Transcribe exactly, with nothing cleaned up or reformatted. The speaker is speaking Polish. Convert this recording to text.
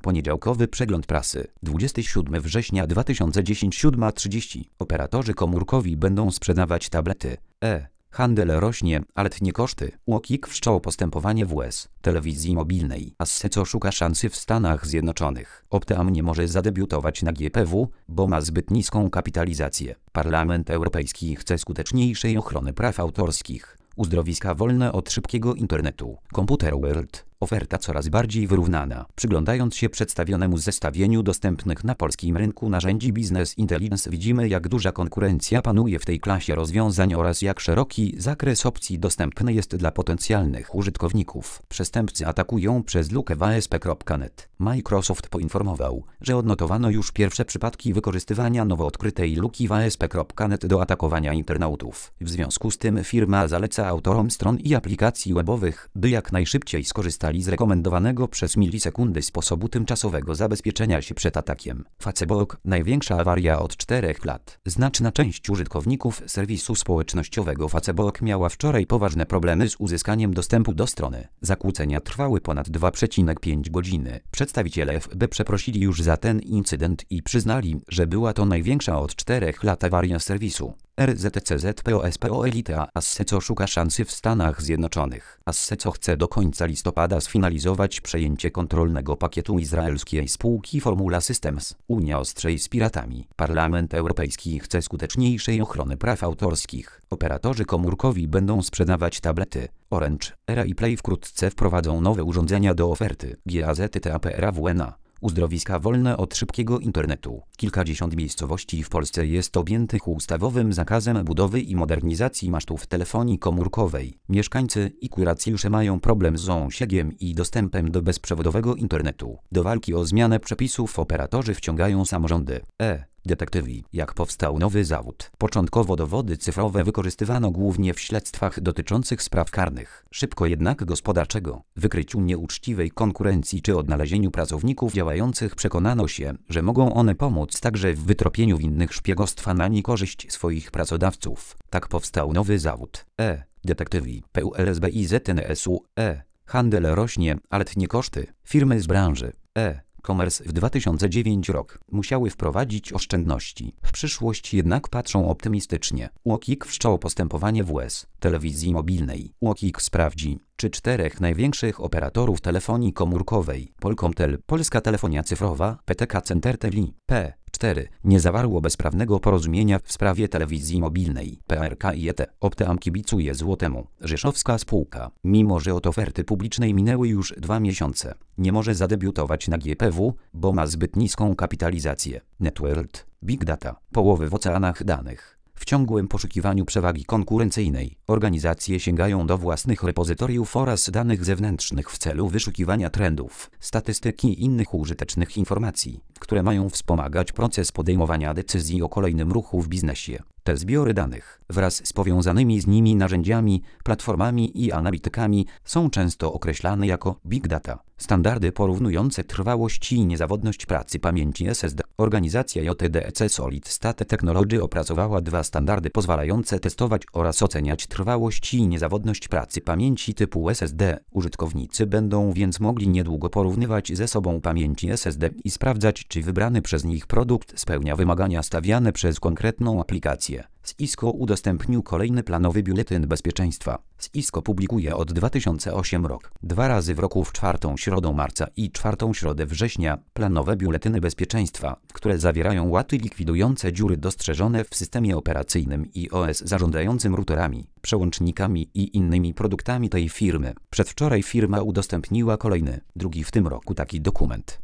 Poniedziałkowy przegląd prasy. dwudziestego siódmego września dwa tysiące dziesiątego, siódma trzydzieści. Operatorzy komórkowi będą sprzedawać tablety. E. Handel rośnie, ale tnie koszty. UOKiK wszczął postępowanie w U S telewizji mobilnej. Asseco szuka szansy w Stanach Zjednoczonych. Opteam nie może zadebiutować na G P W, bo ma zbyt niską kapitalizację. Parlament Europejski chce skuteczniejszej ochrony praw autorskich. Uzdrowiska wolne od szybkiego internetu. Computer World. Oferta coraz bardziej wyrównana. Przyglądając się przedstawionemu zestawieniu dostępnych na polskim rynku narzędzi Business Intelligence, widzimy, jak duża konkurencja panuje w tej klasie rozwiązań oraz jak szeroki zakres opcji dostępny jest dla potencjalnych użytkowników. Przestępcy atakują przez lukę w A S P kropka net. Microsoft poinformował, że odnotowano już pierwsze przypadki wykorzystywania nowo odkrytej luki w A S P kropka net do atakowania internautów. W związku z tym firma zaleca autorom stron i aplikacji webowych, by jak najszybciej skorzystać z rekomendowanego przez milisekundy sposobu tymczasowego zabezpieczenia się przed atakiem. Facebook, największa awaria od czterech lat. Znaczna część użytkowników serwisu społecznościowego Facebook miała wczoraj poważne problemy z uzyskaniem dostępu do strony. Zakłócenia trwały ponad dwa przecinek pięć godziny. Przedstawiciele F B przeprosili już za ten incydent i przyznali, że była to największa od czterech lat awaria serwisu. R Z C Z P O S P O Elite Asseco szuka szansy w Stanach Zjednoczonych. Asseco chce do końca listopada sfinalizować przejęcie kontrolnego pakietu izraelskiej spółki Formula Systems. Unia ostrzej z piratami. Parlament Europejski chce skuteczniejszej ochrony praw autorskich. Operatorzy komórkowi będą sprzedawać tablety. Orange, Era i Play wkrótce wprowadzą nowe urządzenia do oferty. GAZTAPRAWNA. Uzdrowiska wolne od szybkiego internetu. Kilkadziesiąt miejscowości w Polsce jest objętych ustawowym zakazem budowy i modernizacji masztów telefonii komórkowej. Mieszkańcy i kuracjusze mają problem z zasięgiem i dostępem do bezprzewodowego internetu. Do walki o zmianę przepisów operatorzy wciągają samorządy. E. Detektywi. Jak powstał nowy zawód? Początkowo dowody cyfrowe wykorzystywano głównie w śledztwach dotyczących spraw karnych. Szybko jednak gospodarczego, wykryciu nieuczciwej konkurencji czy odnalezieniu pracowników działających przekonano się, że mogą one pomóc także w wytropieniu winnych szpiegostwa na niekorzyść swoich pracodawców. Tak powstał nowy zawód. E. Detektywi. P U L S B I Z N S U. E. Handel rośnie, ale tnie koszty. Firmy z branży. E. E-commerce w dwa tysiące dziewiąty rok musiały wprowadzić oszczędności. W przyszłość jednak patrzą optymistycznie. UOKiK wszczął postępowanie w U S telewizji mobilnej. UOKiK sprawdzi, czy czterech największych operatorów telefonii komórkowej Polkomtel, Polska Telefonia Cyfrowa, P T K Centertel i P cztery nie zawarło bezprawnego porozumienia w sprawie telewizji mobilnej. P R K I E T. Opteam kibicuje Złotemu. Rzeszowska spółka, mimo że od oferty publicznej minęły już dwa miesiące, nie może zadebiutować na G P W, bo ma zbyt niską kapitalizację. Networld, Big Data, połowy w oceanach danych. W ciągłym poszukiwaniu przewagi konkurencyjnej, organizacje sięgają do własnych repozytoriów oraz danych zewnętrznych w celu wyszukiwania trendów, statystyki i innych użytecznych informacji, które mają wspomagać proces podejmowania decyzji o kolejnym ruchu w biznesie. Te zbiory danych, wraz z powiązanymi z nimi narzędziami, platformami i analitykami, są często określane jako Big Data. Standardy porównujące trwałość i niezawodność pracy pamięci S S D. Organizacja J T D E C Solid State Technology opracowała dwa standardy pozwalające testować oraz oceniać trwałość i niezawodność pracy pamięci typu S S D. Użytkownicy będą więc mogli niedługo porównywać ze sobą pamięci S S D i sprawdzać, czy wybrany przez nich produkt spełnia wymagania stawiane przez konkretną aplikację. Cisco udostępnił kolejny planowy biuletyn bezpieczeństwa. Cisco publikuje od dwa tysiące ósmego roku, dwa razy w roku w czwartą środę marca i czwartą środę września, planowe biuletyny bezpieczeństwa, które zawierają łaty likwidujące dziury dostrzeżone w systemie operacyjnym i O S zarządzającym routerami, przełącznikami i innymi produktami tej firmy. Przedwczoraj firma udostępniła kolejny, drugi w tym roku taki dokument.